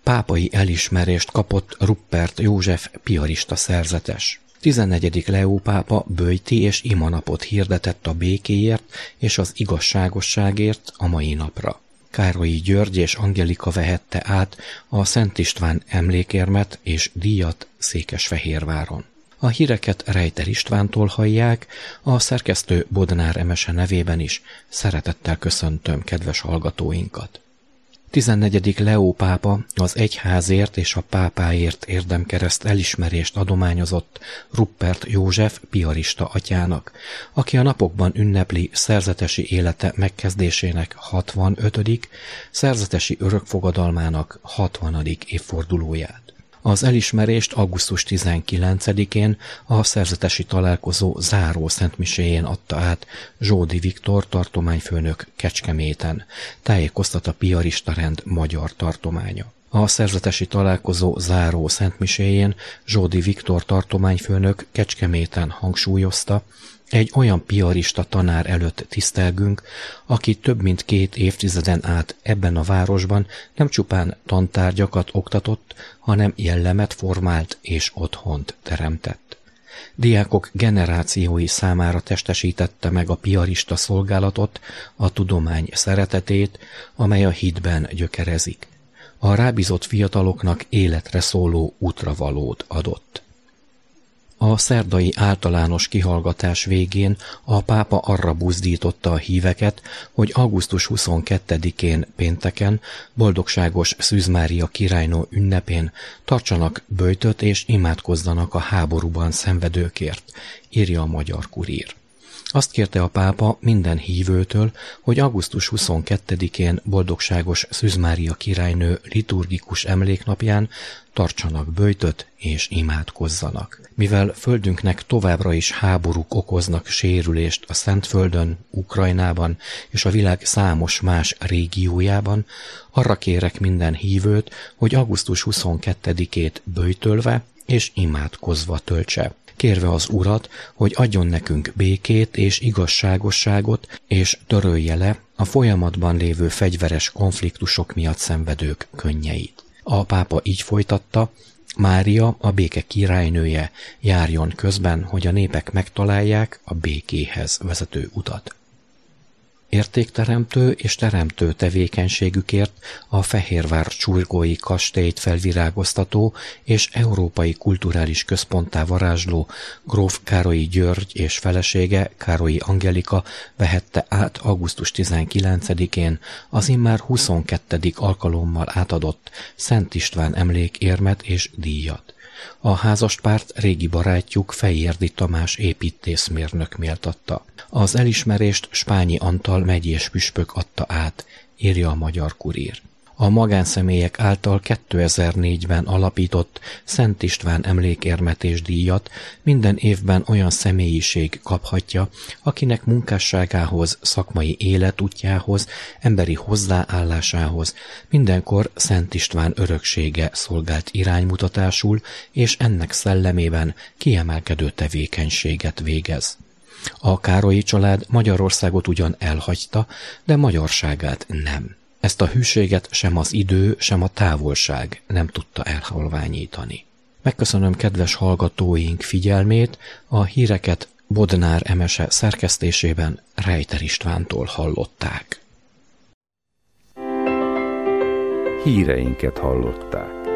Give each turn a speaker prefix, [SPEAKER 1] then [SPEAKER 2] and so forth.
[SPEAKER 1] pápai elismerést kapott Ruppert József piarista szerzetes. 14. Leó pápa böjti és imanapot hirdetett a békéért és az igazságosságért a mai napra. Károlyi György és Angelika vehette át a Szent István emlékérmet és díjat Székesfehérváron. A híreket Rejter Istvántól hallják, a szerkesztő Bodnár Emese nevében is szeretettel köszöntöm kedves hallgatóinkat. 14. Leó pápa az egyházért és a pápáért érdemkereszt elismerést adományozott Ruppert József piarista atyának, aki a napokban ünnepli szerzetesi élete megkezdésének 65., szerzetesi örökfogadalmának 60. évfordulóját. Az elismerést augusztus 19-én a szerzetesi találkozó záró szentmiséjén adta át Zsódi Viktor tartományfőnök Kecskeméten, tájékoztat a piarista rend magyar tartománya. A szerzetesi találkozó záró szentmiséjén Zsódi Viktor tartományfőnök Kecskeméten hangsúlyozta, egy olyan piarista tanár előtt tisztelgünk, aki több mint 2 évtizeden át ebben a városban nem csupán tantárgyakat oktatott, hanem jellemet formált és otthont teremtett. Diákok generációi számára testesítette meg a piarista szolgálatot, a tudomány szeretetét, amely a hitben gyökerezik. A rábízott fiataloknak életre szóló útravalót adott. A szerdai általános kihallgatás végén a pápa arra buzdította a híveket, hogy augusztus 22-én pénteken, boldogságos Szűz Mária királynő ünnepén tartsanak böjtöt és imádkozzanak a háborúban szenvedőkért, írja a Magyar Kurír. Azt kérte a pápa minden hívőtől, hogy augusztus 22-én boldogságos Szűz Mária királynő liturgikus emléknapján tartsanak böjtöt és imádkozzanak. Mivel földünknek továbbra is háborúk okoznak sérülést a Szentföldön, Ukrajnában és a világ számos más régiójában, arra kérek minden hívőt, hogy augusztus 22-ét böjtölve és imádkozva töltse, kérve az Urat, hogy adjon nekünk békét és igazságosságot, és törölje le a folyamatban lévő fegyveres konfliktusok miatt szenvedők könnyeit. A pápa így folytatta, Mária, a béke királynője, járjon közben, hogy a népek megtalálják a békéhez vezető utat. Értékteremtő és teremtő tevékenységükért a Fehérvár csurgói kastélyt felvirágoztató és európai kulturális központtá varázsló gróf Károlyi György és felesége Károlyi Angelika vehette át augusztus 19-én az immár 22. alkalommal átadott Szent István emlékérmet és díjat. A házaspárt régi barátjuk Fejérdi Tamás építészmérnök méltatta. Az elismerést Spányi Antal megyés püspök adta át, írja a Magyar Kurír. A magánszemélyek által 2004-ben alapított Szent István emlékérmet és díjat minden évben olyan személyiség kaphatja, akinek munkásságához, szakmai életútjához, emberi hozzáállásához mindenkor Szent István öröksége szolgált iránymutatásul, és ennek szellemében kiemelkedő tevékenységet végez. A Károlyi család Magyarországot ugyan elhagyta, de magyarságát nem. Ezt a hűséget sem az idő, sem a távolság nem tudta elhalványítani. Megköszönöm kedves hallgatóink figyelmét, a híreket Bodnár Emese szerkesztésében Rejter Istvántól hallották.
[SPEAKER 2] Híreinket hallották.